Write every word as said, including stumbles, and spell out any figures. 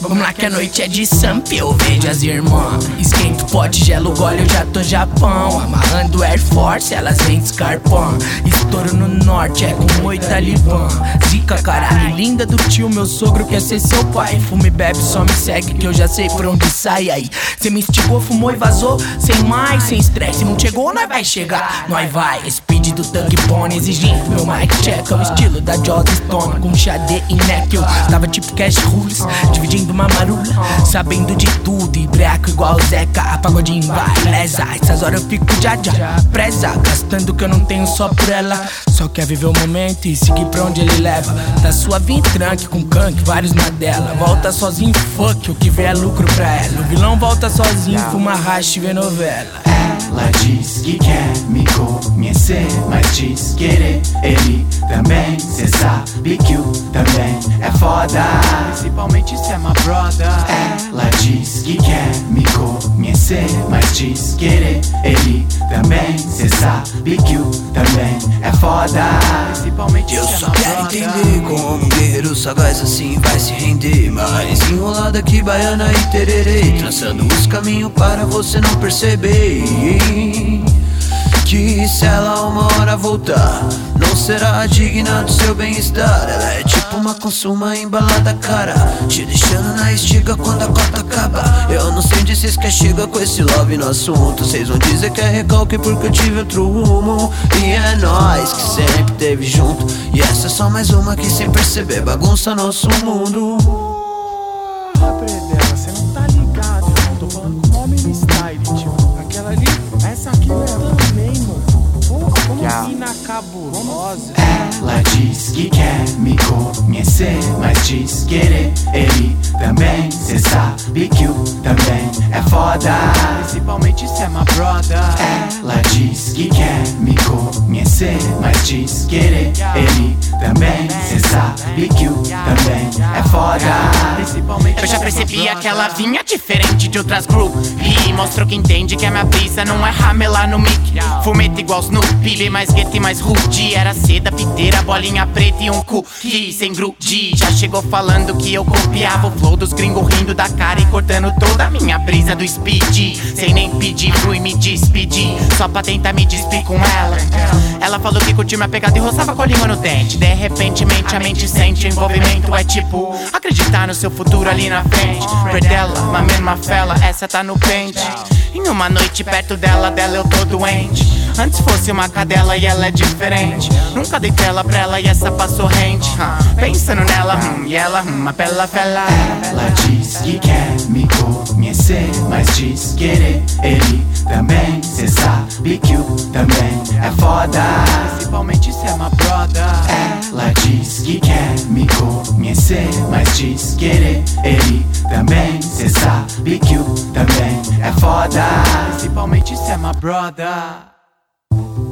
Vamos lá que a noite é de samp, eu vejo as irmãs. Esquento pote, gelo gole, eu já tô Japão. Amarrando Air Force, elas vêm de Scarpão. Estouro no norte, é com oi talibã. Zica, caralho, linda do tio, meu sogro quer ser seu pai. Fume e bebe, só me segue que eu já sei por onde sai. Aí, cê me instigou, fumou e vazou. Sem mais, sem estresse, não chegou, nós vai chegar. Nós vai, speed do Thug Pony exigindo meu mic check. É o estilo da Joss Stone com Xadê e Neck. Eu tava tipo Cash Rules, dividindo uma marula, sabendo de tudo e breco igual o Zeca. A pagodinho vai, lesa, essas horas eu fico já já presa, gastando que eu não tenho só por ela. Só quer viver o momento e seguir pra onde ele leva. Tá suave em tranque, com canque, vários na dela. Volta sozinho, fuck, o que vê é lucro pra ela. O vilão volta sozinho, fuma hash e vê novela. Ela diz que quer me conhecer, mas diz querer ele também. Cê sabe que o também é foda, principalmente se é uma brother. Ela diz que quer me conhecer, mas diz querer ele também. Cê sabe que o também é foda, principalmente eu se é só uma quero brother. entender como um guerreiro sagaz assim vai se render. Mas enrolada que baiana e tererê, traçando os caminhos para você não perceber que se ela uma hora voltar, não será digna do seu bem-estar. Ela é tipo uma consuma embalada cara, te deixando na estiga quando a cota acaba. Eu não sei onde cês quer chegar com esse love no assunto. Cês vão dizer que é recalque porque eu tive outro rumo. E é nós que sempre teve junto, e essa é só mais uma que sem perceber bagunça nosso mundo. Ah, Predela, cê não tá ligado, irmão. Tô falando com o nome no style, tio. Aquela ali, essa aqui mesmo também, mano. Porra, como assim na cabulosa? Ela diz que quer me conhecer, mas diz querer ele também. Cê sabe que o também é foda, principalmente se é uma brother. Ela diz que quer me conhecer, mas diz querer ele também. Cê sabe que o também é foda, principalmente. Eu já percebi que ela vinha diferente de outras group e mostrou que entende que a minha brisa não é ramelar no mic. Fumeta igual Snoopy, mais gueto e mais rude. Era seda, piteira, bolinha preta e um cookie sem grude. Já chegou falando que eu copiava o flow dos gringos, rindo da cara e cortando toda a minha brisa do speed. Sem nem pedir, fui me despedir só pra tentar me despir com ela. Ela falou que curtiu minha pegada e roçava com a língua no dente. De repentemente a mente sente envolvimento. É tipo acreditar no seu futuro ali na frente. Predela, uma mesma fela, essa tá no pente. Em uma noite perto dela, dela eu tô doente. Antes fosse uma cadela e ela é diferente. Nunca dei tela pra ela e essa passou rente. uh, Pensando nela, hum, e ela, hum, uma bela fela. Ela diz que quer me conhecer, mas diz querer ele também. Cê sabe que o também é foda, principalmente se é uma brother. Ela diz que quer me conhecer, mas diz querer ele também. Cê sabe que o também é foda, principalmente se é uma brother.